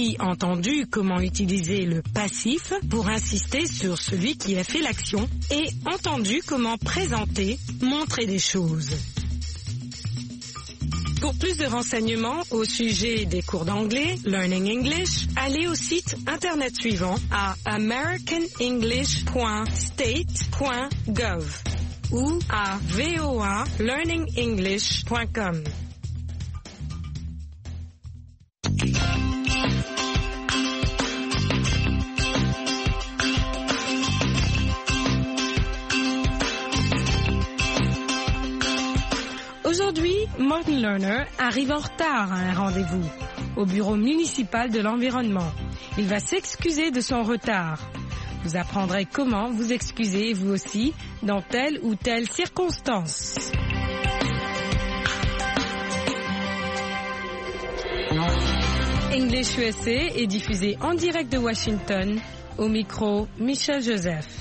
aussi entendu comment utiliser le passif pour insister sur celui qui a fait l'action et entendu comment présenter, montrer des choses. Pour plus de renseignements au sujet des cours d'anglais, Learning English, allez au site internet suivant à americanenglish.state.gov ou à voalearningenglish.com. Aujourd'hui, Martin Lerner arrive en retard à un rendez-vous au bureau municipal de l'environnement. Il va s'excuser de son retard. Vous apprendrez comment vous excuser vous aussi dans telle ou telle circonstance. English USA est diffusé en direct de Washington. Au micro, Michel Joseph.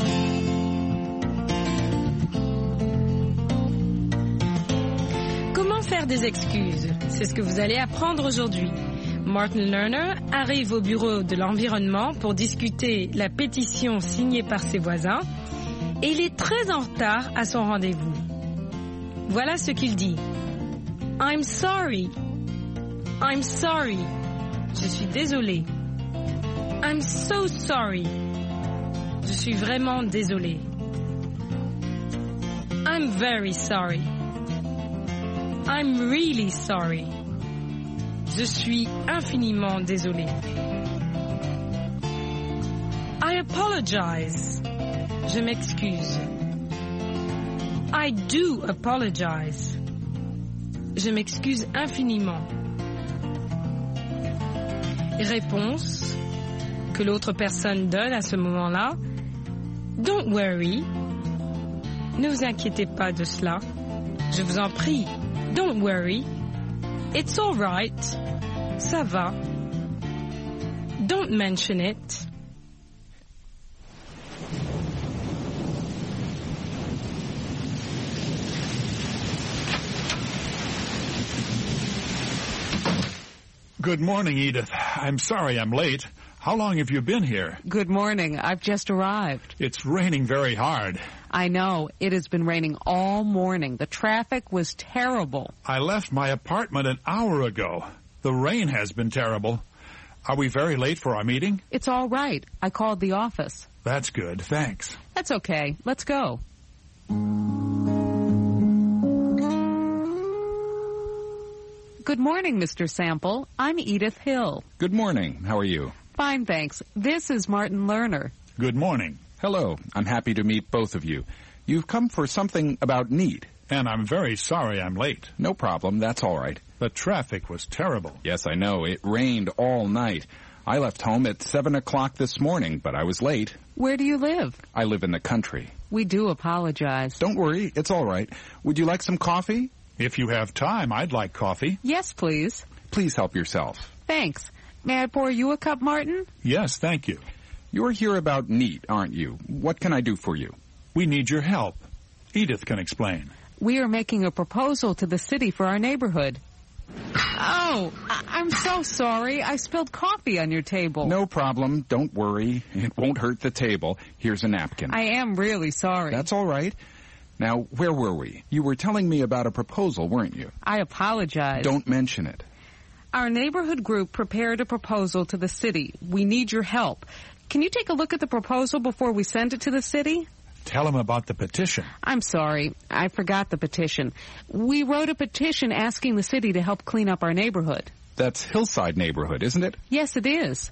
Comment faire des excuses? C'est ce que vous allez apprendre aujourd'hui. Martin Lerner arrive au bureau de l'environnement pour discuter la pétition signée par ses voisins et il est très en retard à son rendez-vous. Voilà ce qu'il dit. I'm sorry. I'm sorry. Je suis désolé. I'm so sorry. Je suis vraiment désolé. I'm very sorry. I'm really sorry. Je suis infiniment désolé. I apologize. Je m'excuse. I do apologize. Je m'excuse infiniment. Réponse que l'autre personne donne à ce moment-là. Don't worry. Ne vous inquiétez pas de cela. Je vous en prie. Don't worry. It's all right. Ça va. Don't mention it. Good morning, Edith. I'm sorry I'm late. How long have you been here? Good morning. I've just arrived. It's raining very hard. I know. It has been raining all morning. The traffic was terrible. I left my apartment an hour ago. The rain has been terrible. Are we very late for our meeting? It's all right. I called the office. That's good. Thanks. That's okay. Let's go. Good morning, Mr. Sample. I'm Edith Hill. Good morning. How are you? Fine, thanks. This is Martin Lerner. Good morning. Hello. I'm happy to meet both of you. You've come for something about NEAT. And I'm very sorry I'm late. No problem. That's all right. The traffic was terrible. Yes, I know. It rained all night. I left home at 7 o'clock this morning, but I was late. Where do you live? I live in the country. We do apologize. Don't worry. It's all right. Would you like some coffee? If you have time, I'd like coffee. Yes, please. Please help yourself. Thanks. May I pour you a cup, Martin? Yes, thank you. You're here about NEAT, aren't you? What can I do for you? We need your help. Edith can explain. We are making a proposal to the city for our neighborhood. Oh, I'm so sorry. I spilled coffee on your table. No problem. Don't worry. It won't hurt the table. Here's a napkin. I am really sorry. That's all right. Now, where were we? You were telling me about a proposal, weren't you? I apologize. Don't mention it. Our neighborhood group prepared a proposal to the city. We need your help. Can you take a look at the proposal before we send it to the city? Tell him about the petition. I'm sorry. I forgot the petition. We wrote a petition asking the city to help clean up our neighborhood. That's Hillside neighborhood, isn't it? Yes, it is.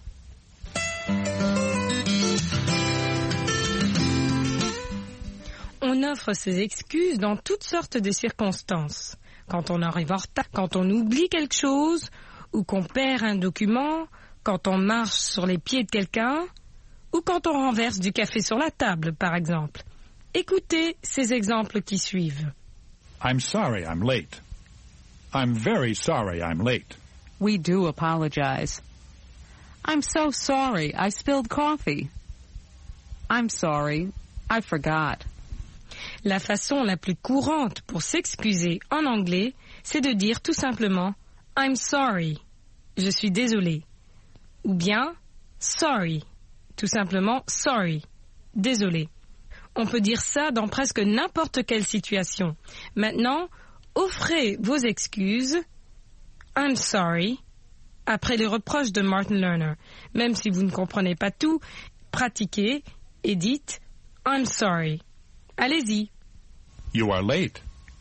On offre ses excuses dans toutes sortes de circonstances. Quand on arrive en retard, quand on oublie quelque chose, ou qu'on perd un document, quand on marche sur les pieds de quelqu'un, ou quand on renverse du café sur la table, par exemple. Écoutez ces exemples qui suivent. I'm sorry I'm late. I'm very sorry I'm late. We do apologize. I'm so sorry I spilled coffee. I'm sorry, I forgot. La façon la plus courante pour s'excuser en anglais, c'est de dire tout simplement « I'm sorry ». Je suis désolé. ou bien sorry, tout simplement sorry, désolé. On peut dire ça dans presque n'importe quelle situation. Maintenant, offrez vos excuses, I'm sorry, après les reproches de Martin Lerner. Même si vous ne comprenez pas tout, pratiquez et dites I'm sorry. Allez-y. You are late.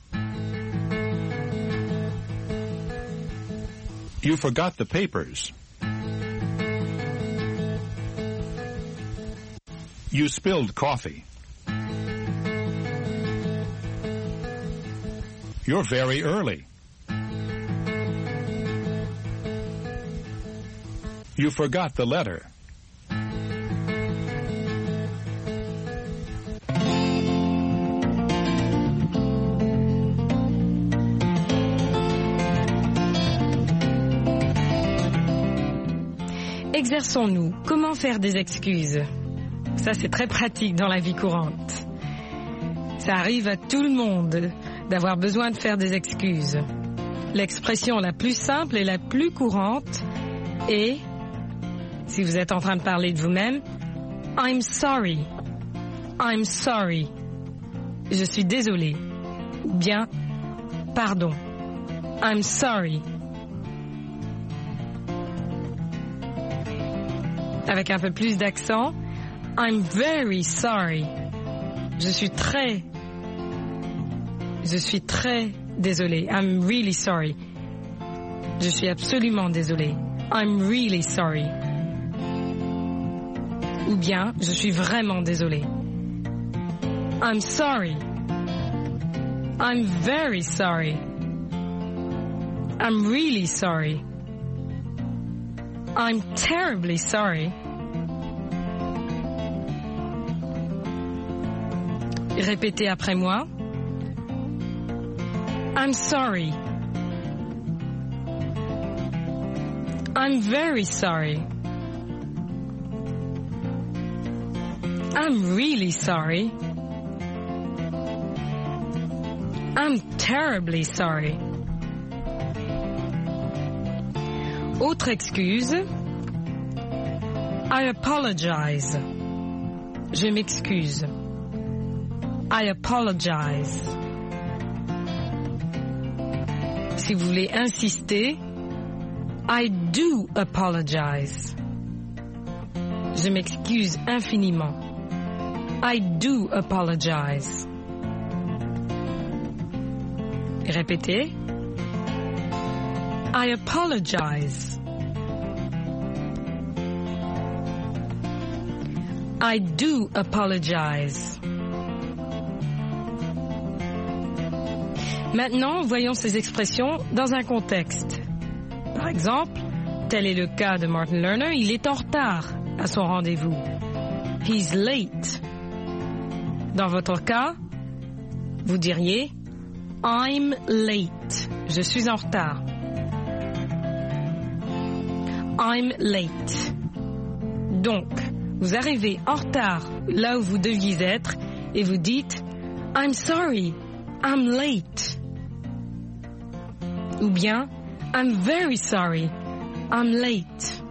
You forgot the papers. You spilled coffee. You're very early. You forgot the letter. Exerçons-nous. Comment faire des excuses? Ça, c'est très pratique dans la vie courante. Ça arrive à tout le monde d'avoir besoin de faire des excuses. L'expression la plus simple et la plus courante est, si vous êtes en train de parler de vous-même, I'm sorry. I'm sorry. Je suis désolé. Ou bien, pardon. I'm sorry. Avec un peu plus d'accent, I'm very sorry. Je suis très désolé. I'm really sorry. Je suis absolument désolé. I'm really sorry. Ou bien, je suis vraiment désolé. I'm sorry. I'm very sorry. I'm really sorry. I'm terribly sorry. Répétez après moi. I'm sorry. I'm very sorry. I'm really sorry. I'm terribly sorry. Autre excuse. I apologize. Je m'excuse. I apologize. Si vous voulez insister, I do apologize. Je m'excuse infiniment. I do apologize. Répétez. I apologize. I do apologize. Maintenant, voyons ces expressions dans un contexte. Par exemple, tel est le cas de Martin Lerner, il est en retard à son rendez-vous. He's late. Dans votre cas, vous diriez I'm late. Je suis en retard. I'm late. Donc, vous arrivez en retard là où vous deviez être et vous dites I'm sorry, I'm late. Ou bien I'm very sorry, I'm late.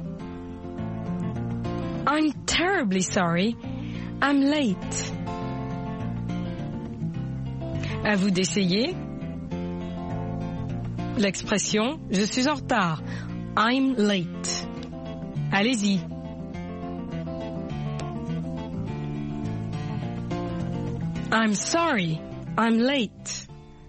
I'm terribly sorry, I'm late. À vous d'essayer. L'expression je suis en retard. I'm late. Allez-y. I'm sorry. I'm late.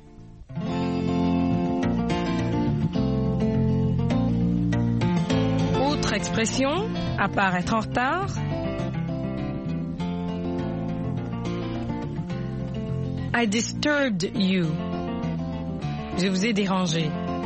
Autre expression, à part être en retard. I disturbed you. Je vous ai dérangé.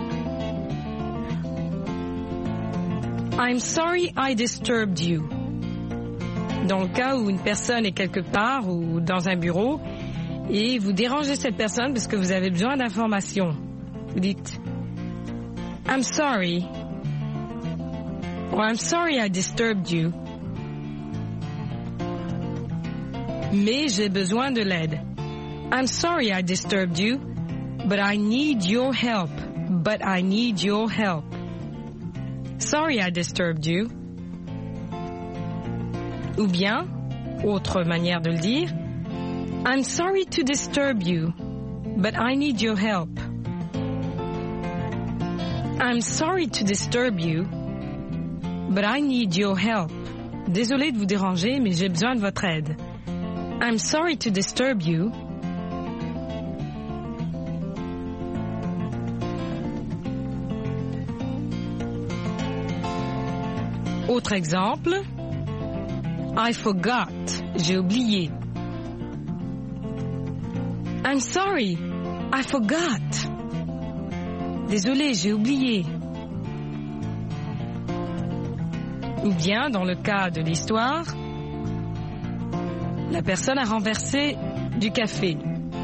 I'm sorry I disturbed you. Dans le cas où une personne est quelque part ou dans un bureau et vous dérangez cette personne parce que vous avez besoin d'informations. Vous dites I'm sorry. Or I'm sorry I disturbed you. Mais j'ai besoin de l'aide. I'm sorry I disturbed you, but I need your help. But I need your help. sorry I disturbed you. Ou bien, autre manière de le dire, I'm sorry to disturb you, but I need your help. I'm sorry to disturb you, but I need your help. Désolé de vous déranger, mais j'ai besoin de votre aide. I'm sorry to disturb you. Autre exemple. I forgot. J'ai oublié. I'm sorry. I forgot. Désolé, j'ai oublié. Ou bien, dans le cas de l'histoire, la personne a renversé du café.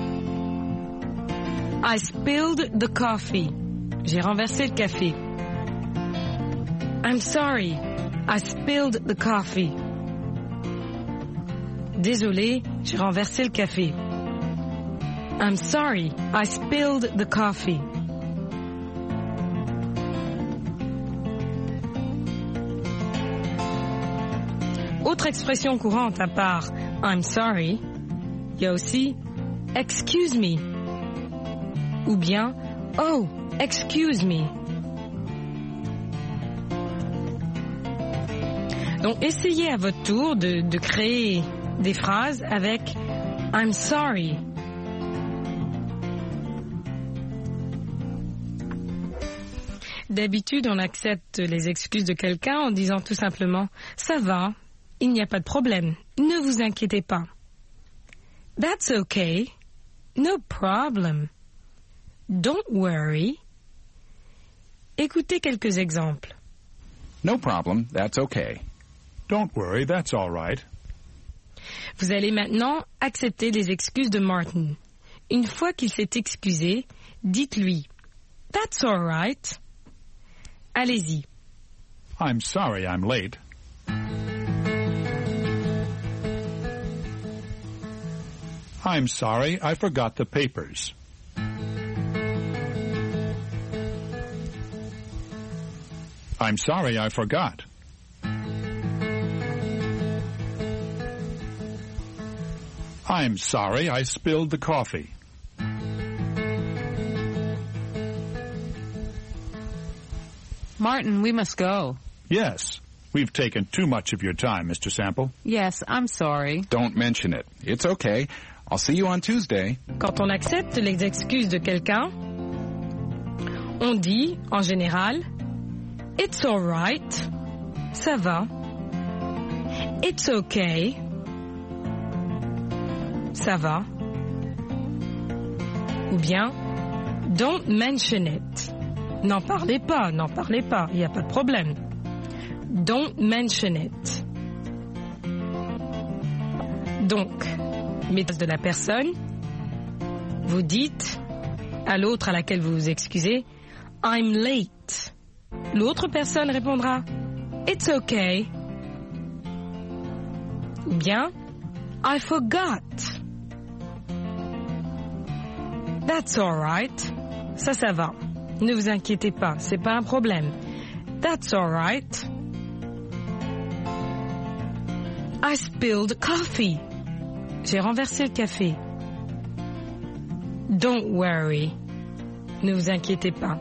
I spilled the coffee. J'ai renversé le café. I'm sorry. I spilled the coffee. Désolé, j'ai renversé le café. I'm sorry. I spilled the coffee. Autre expression courante à part I'm sorry, il y a aussi excuse me ou bien oh, excuse me. Donc essayez à votre tour de créer des phrases avec I'm sorry. D'habitude, on accepte les excuses de quelqu'un en disant tout simplement ça va. Il n'y a pas de problème. Ne vous inquiétez pas. That's okay. No problem. Don't worry. Écoutez quelques exemples. No problem. That's okay. Don't worry, that's all right. Vous allez maintenant accepter les excuses de Martin. Une fois qu'il s'est excusé, dites-lui That's all right. Allez-y. I'm sorry I'm late. I'm sorry I forgot the papers. I'm sorry I forgot. I'm sorry I spilled the coffee. Martin, we must go. Yes, we've taken too much of your time, Mr. Sample. Yes, I'm sorry. Don't mention it. It's okay. I'll see you on Tuesday. Quand on accepte les excuses de quelqu'un, on dit, en général, It's all right. Ça va. It's okay. Ça va. Ou bien, Don't mention it. N'en parlez pas, il n'y a pas de problème. Don't mention it. Donc, méthode de la personne, vous dites à l'autre à laquelle vous vous excusez, I'm late. L'autre personne répondra, It's okay. Ou bien, I forgot. That's all right. Ça va. Ne vous inquiétez pas, c'est pas un problème. That's all right. I spilled coffee. J'ai renversé le café. Don't worry. Ne vous inquiétez pas.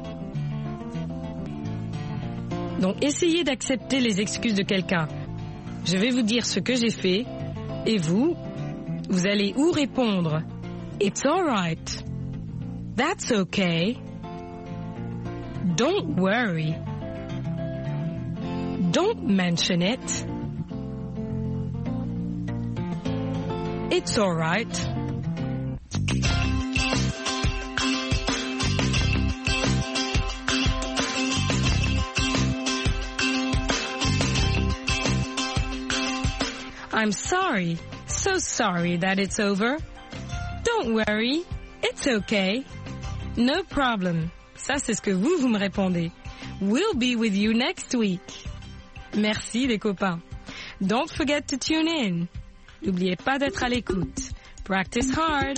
Donc, essayez d'accepter les excuses de quelqu'un. Je vais vous dire ce que j'ai fait, et vous allez ou répondre It's all right. That's okay. Don't worry. Don't mention it. It's all right. I'm sorry, so sorry that it's over. Don't worry, it's okay. No problem. Ça, c'est ce que vous me répondez. We'll be with you next week. Merci les copains. Don't forget to tune in. N'oubliez pas d'être à l'écoute. Practice hard.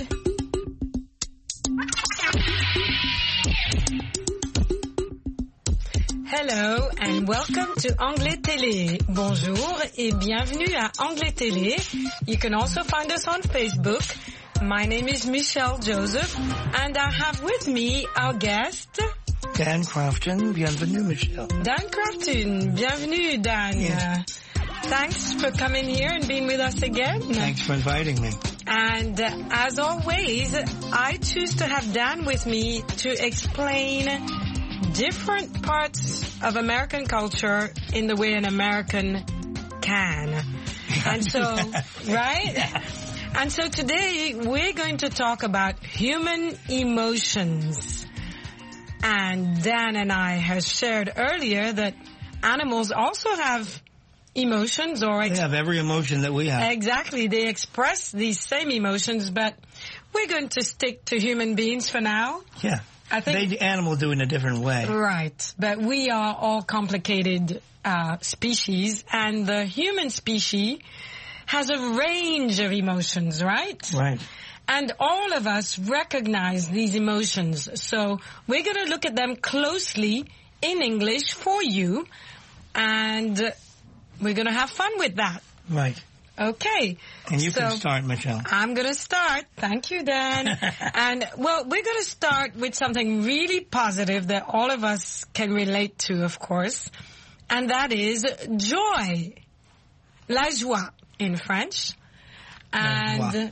Hello and welcome to Anglais Télé. Bonjour et bienvenue à Anglais Télé. You can also find us on Facebook. My name is Michelle Joseph and I have with me our guest, Dan Crofton. Bienvenue, Michelle. Dan Crofton. Bienvenue, Dan. Yeah. Thanks for coming here and being with us again. Thanks for inviting me. And as always, I choose to have Dan with me to explain different parts of American culture in the way an American can. And so, right? And so today we're going to talk about human emotions. And Dan and I have shared earlier that animals also have emotions or They have every emotion that we have. exactly, they express these same emotions, but we're going to stick to human beings for now. Yeah. I think They animal do it in a different way. right, but we are all complicated species, and the human species has a range of emotions, right? Right. And all of us recognize these emotions. So we're going to look at them closely in English for you, and we're going to have fun with that. Right. Okay. And you can So start, Michelle. I'm going to start. Thank you, Dan. And, well, we're going to start with something really positive that all of us can relate to, of course, and that is joy. La joie in French. And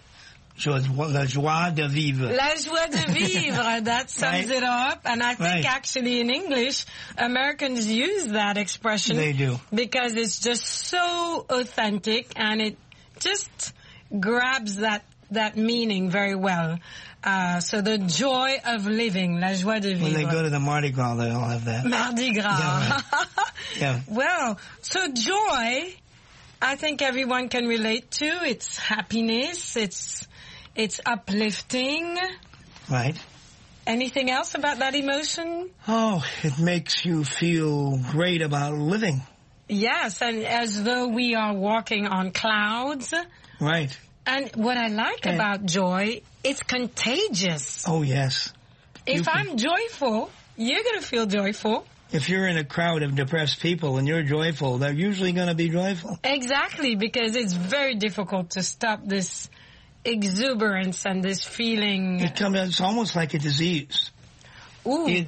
La joie de vivre. la joie de vivre, that sums Right. it up. And I think Right. actually in English, Americans use that expression. They do. Because it's just so authentic and it just grabs that meaning very well. So the joy of living, la joie de vivre. When they go to the Mardi Gras, they all have that. Mardi Gras. Yeah, Yeah. Well, so joy, I think everyone can relate to. It's happiness. It's uplifting. Right. Anything else about that emotion? Oh, it makes you feel great about living. Yes, and as though we are walking on clouds. Right. And what I like And- about joy, it's contagious. Oh, yes. If can- I'm joyful, you're going to feel joyful. If you're in a crowd of depressed people and you're joyful, they're usually going to be joyful. Exactly, because it's very difficult to stop this exuberance and this feeling. It's almost like a disease. Ooh.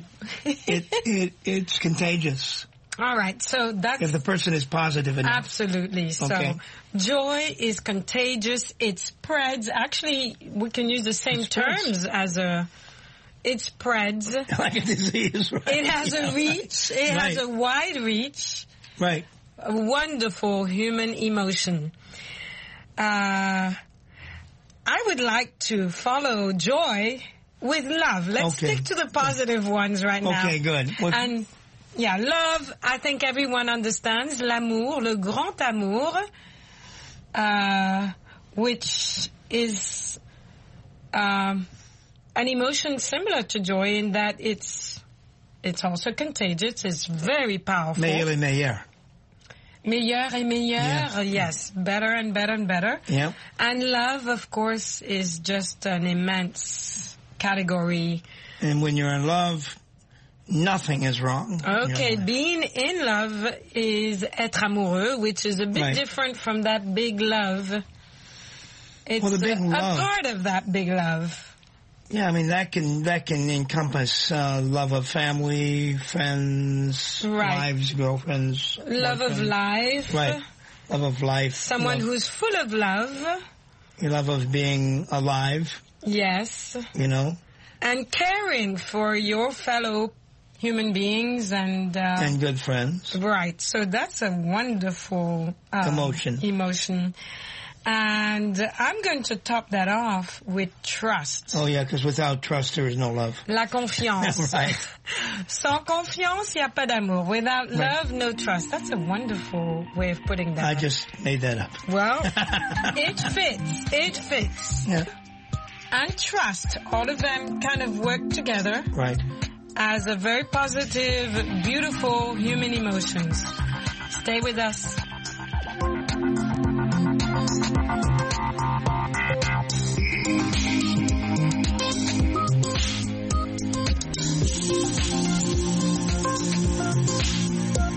It's contagious. All right, so that's If the person is positive enough. absolutely. So Okay. joy is contagious. It spreads. Actually, we can use the same It spreads. terms as it spreads. Like a disease, right? It has a reach. It has Right. a wide reach. Right. A wonderful human emotion. I would like to follow joy with love. Let's Okay. stick to the positive ones right now. Okay, good. Well, And yeah, love, I think everyone understands. L'amour, le grand amour, which is an emotion similar to joy in that it's also contagious. It's very powerful. meilleur et meilleur. Meilleur et meilleur, yes. Better and better and better. Yeah. And love, of course, is just an immense category. And when you're in love, nothing is wrong. Okay, You know, being in love is être amoureux, which is a bit Right. different from that big love. It's Well, the big a love- part of that big love. yeah, I mean, that can encompass love of family, friends, Right. wives, girlfriends. Love of boyfriends. life. Right. Love of life. Someone who's full of love. love of being alive, Yes. you know, And caring for your fellow human beings and good friends. right. So that's a wonderful emotion. And I'm going to top that off with trust. Oh, yeah, because without trust, there is no love. La confiance. Right. Sans confiance, il n'y a pas d'amour. Without love, no trust. That's a wonderful way of putting that. I just made that up. Well, it fits. It fits. Yeah. And trust, all of them kind of work together Right. as a very positive, beautiful human emotions. Stay with us.